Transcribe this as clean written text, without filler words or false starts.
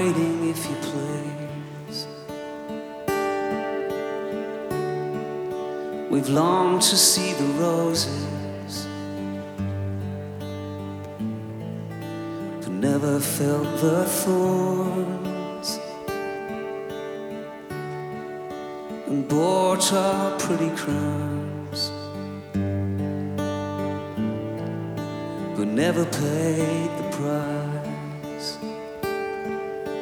waiting, if you please. We've longed to see the roses, but never felt the thorns, and bought our pretty crowns, but never paid the price.